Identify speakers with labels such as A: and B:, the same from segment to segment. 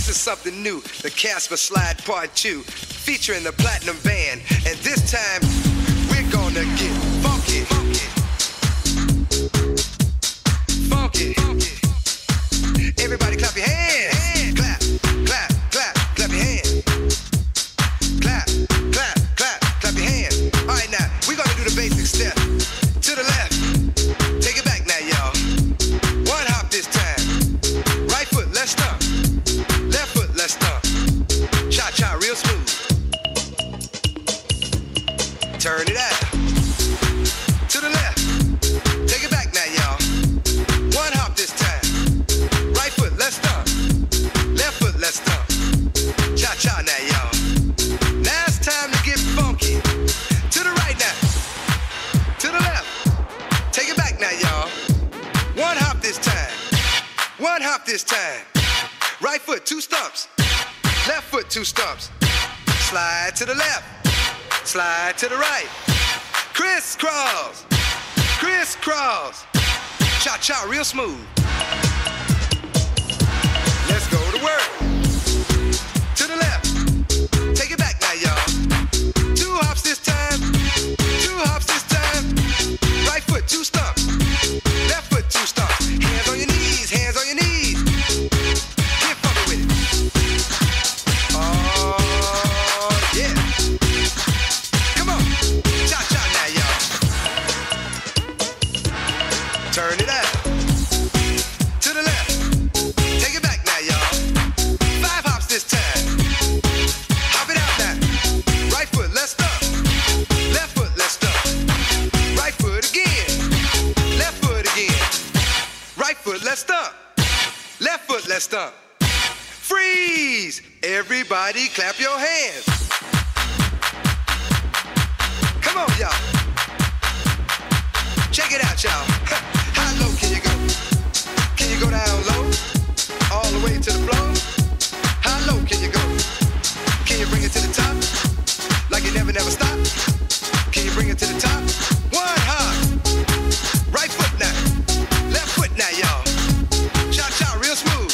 A: is something new, the Casper Slide Part 2, featuring the Platinum Band. And this time, we're gonna get funky. Funky. Everybody clap your hands. Clap, clap, clap, clap your hands. Clap, clap, clap, clap your hands. All right, now, we're gonna do the basic step. To the left. Take it back now, y'all. One hop this time. Right foot, let's stomp. Left foot, let's stomp. Cha-cha, real smooth. Turn it out. To the left. Take it back now, y'all. One hop this time. Right foot, let's stomp. Left foot, let's stomp. Cha-cha now, y'all. Now it's time to get funky. To the right now. To the left. Take it back now, y'all. One hop this time. One hop this time. Right foot, 2 stumps. Left foot, 2 stumps. Slide to the left. Slide to the right. Crisscross. Crisscross. Cha-cha, real smooth. Let's go to work. To the left. Take it back now, y'all. 2 hops this time. 2 hops this time. Right foot, 2 stumps. Left foot, 2 stumps. Hands on your knees, hands on your knees. Get funky with it. Oh, yeah. Come on. Cha-cha now, y'all. Turn it out. To the left. Take it back now, y'all. 5 hops this time. Hop it out now. Right foot, let's stomp. Left foot, let's stomp. Right foot again. Left foot again. Right foot, let's stomp. Left foot, let's stomp. Freeze! Everybody clap your hands. Come on, y'all. Check it out, y'all. How low can you go? Can you go down low? All the way to the floor? How low can you go? Can you bring it to the top? Like you never stop? Can you bring it to the top? One hop. Right foot now. Left foot now, y'all. Cha-cha, real smooth.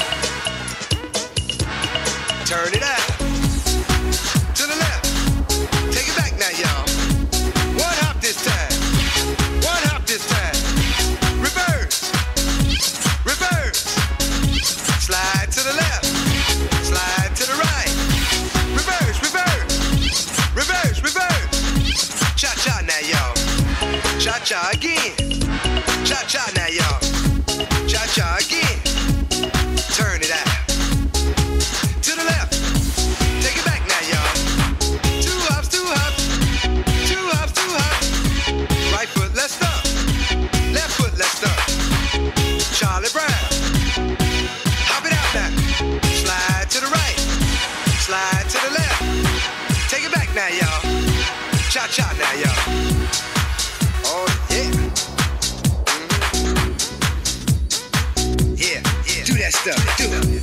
A: Turn it out. To the left. Take it back now, y'all. One hop this time. One hop this time. Reverse. Reverse. Slide to the left. Slide to the right. Reverse, reverse. Reverse, reverse. Cha-cha now, y'all. Cha-cha again. Cha-cha now, y'all. Cha-cha again. Turn it out. To the left. Take it back now, y'all. 2 hops, 2 hops. 2 hops, 2 hops. Right foot, let's stomp. Left foot, let's stomp. Charlie Brown. Hop it out now. Slide to the right. Slide to the left. Take it back now, y'all. Cha-cha now, y'all. Oh, yeah. Yeah, yeah. Do that stuff. Do it.